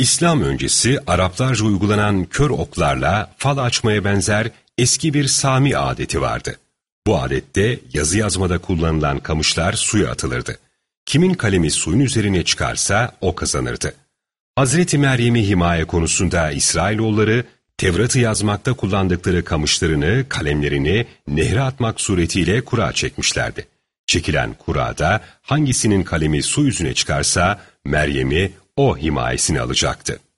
İslam öncesi Araplarca uygulanan kör oklarla fal açmaya benzer eski bir Sami adeti vardı. Bu adette yazı yazmada kullanılan kamışlar suya atılırdı. Kimin kalemi suyun üzerine çıkarsa o kazanırdı. Hazreti Meryem'i himaye konusunda İsrailoğulları Tevrat'ı yazmakta kullandıkları kamışlarını, kalemlerini nehre atmak suretiyle kura çekmişlerdi. Çekilen kurada hangisinin kalemi su yüzüne çıkarsa Meryem'i o himayesine alacaktı.